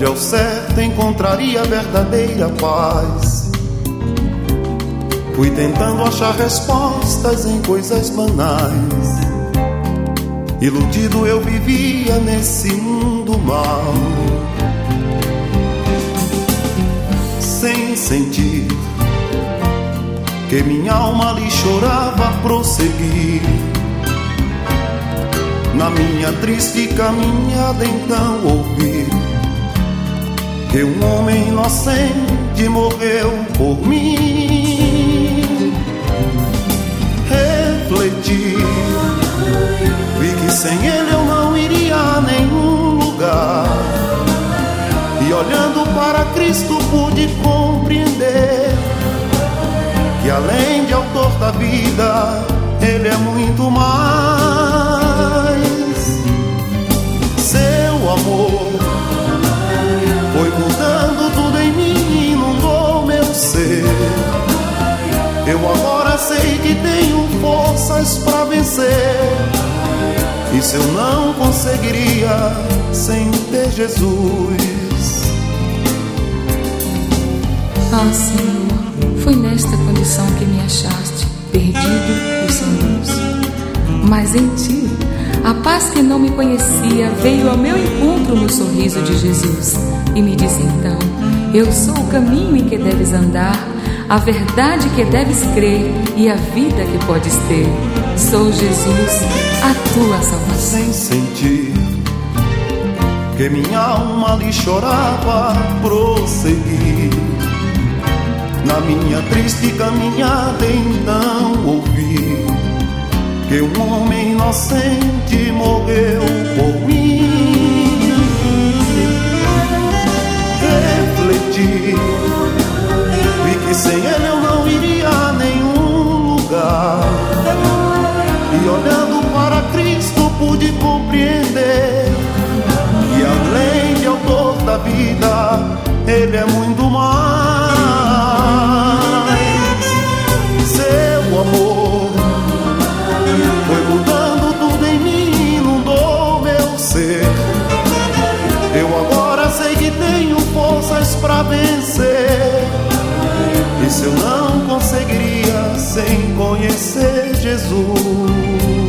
onde ao certo encontraria a verdadeira paz. Fui tentando achar respostas em coisas banais. Iludido eu vivia nesse mundo mau, sem sentir que minha alma lhe chorava a prosseguir. Na minha triste caminhada então ouvi que um homem inocente morreu por mim. Refleti, vi que sem ele eu não iria a nenhum lugar. E olhando para Cristo pude compreender que além de autor da vida, ele é muito mais. Seu amor foi mudando tudo em mim, inundou meu ser. Eu agora sei que tenho forças para vencer. Isso eu não conseguiria sem ter Jesus. Ah, Senhor, foi nesta condição que me achaste, perdido e sem luz. Mas em Ti, a paz que não me conhecia veio ao meu encontro no sorriso de Jesus e me disse então: eu sou o caminho em que deves andar, a verdade que deves crer e a vida que podes ter. Sou Jesus, a tua salvação. Sem sentir que minha alma lhe chorava, prossegui. Na minha triste caminhada então ouvi que um homem inocente morreu por mim. Refleti, vi que sem ele eu não iria a nenhum lugar. E olhando para Cristo pude compreender que além de autor da vida, ele é muito mais. Seu amor foi mudando tudo em mim, inundou meu ser. Eu agora sei que tenho forças para vencer. Isso eu não conseguiria sem conhecer Jesus.